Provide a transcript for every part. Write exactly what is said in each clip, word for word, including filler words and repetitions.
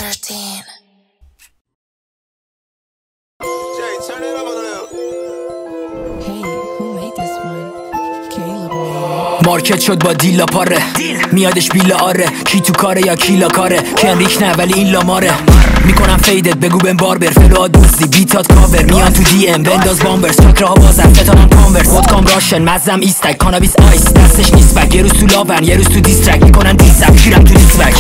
thirteen. Jay, turn it up a little. Hey, who made this one? Caleb made. مارکت شد با دیلا پاره میادش بیلا آره کی تو کاره یا کیلا کاره کنریک نه ولی این لاماره میکنم فیدت بگو بهم باربر فلوها دوزی بیتات کاور میان تو دی ام بنداز بامبرز فکرها بازم فتانم کانورس ودکام راشن مزم ایستک کانابیس آیس دستش نیست بک یه روز تو لاون یه روز تو دیسترک میکنم دیزم گیرم تو دیسبک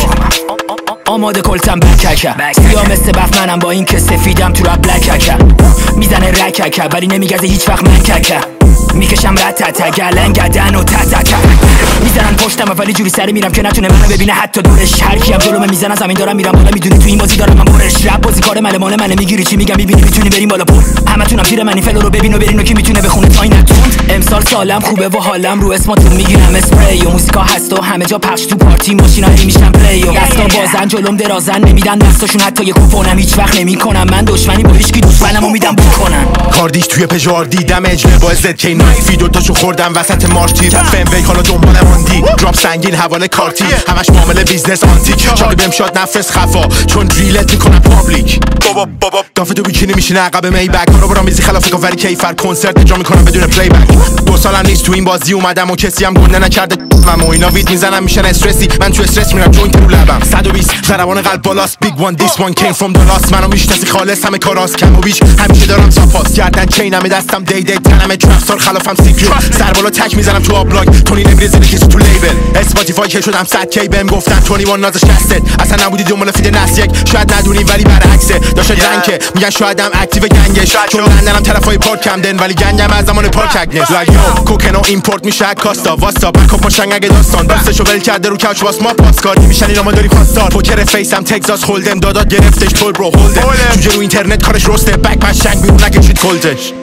آماده کلتم بککه سیاه مثل بف منم با این که سفیدم تو رب بلککه میزنه رککه ولی نمیگزه هیچ وقت من ککه میکشم رتته گلن گدن و تتکه میزنن پشتم ولی جوری سری میرم که نتونه منو ببینه حتی دورش هر کیم جلومه میزنن زمین دارم میرم بالا میدونی تو این بازی دارم من برش رپ بازی کار مال مال منه میگیری چی میگم میبینی میتونی بریم بالا پر همتونم پیر من این فلو رو ببین و برین و کی میتونه بخونه تا این نتوند امسال سالم خوبه و حالم رو اسماتون میگیرم اسپری و موزیکا هست و همه جا پخش تو پارتی ماشینا هی میشن پلی و دستا بازن جلوم درازن نمیدن دستاشون حتی یه کوپونم هیچ وقت نمیکنم من دشمنی با هیچ کی دشمنمو میدم بکنن کاردیش توی پژوار دیدم اجله با زد کی نایفی دو تاشو خوردم وسط مارتی فم وی حالا دنبال ماندی دراپ سنگین حواله کارتی همش معامله بیزنس آنتیک چاقی بهم شاد نفس خفا چون ریلت میکنم پابلیک بابا بابا دافه تو بیکینی میشینه عقب می بک رو برام میزی خلاف کاوری کیفر کنسرت اجرا میکنم بدون پلی بک دو سالم نیست تو این بازی اومدم و کسی هم گنده نکرده من و اینا وید میزنم میشن استرسی من تو استرس میرم جوینت رو لبم صد و بیست ضربان قلب بالاست بیگ وان دیس وان کیم فرام دالاس منو میشناسی خالص همه کاراست کم و بیش همیشه دارم ساپاس گردن چینم دستم دی دی تنم ترافستار خلافم سیکرت سر بالا تک میزنم تو آبلاگ تونی نمیرزی کسی تو لیبل اسپاتیفای که شدم صد کی بهم گفتن بیست و یک نازش کست اصلا نبودی دنبال فید نس یک شاید ندونی ولی برعکسه داشت رنگه میگن شایدم اکتیو گنگش چون لندنم طرفای پارک کمدن ولی گنگم از زمان پارک اگنس لاگو کوکنو ایمپورت میشه کاستا واستا بکاپ ماشنگ اگه داستان دستشو ول کرده رو کوچ واس ما پاسکار میشن اینا ما داری خواستار پوکر فیسم تگزاس هولدم دادات گرفتش تول برو هولدم جوجه رو اینترنت کارش رسته بک ماشنگ بیرون نگه چیت کلدش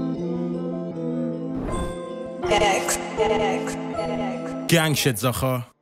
X, X, X. گنگ شد زاخا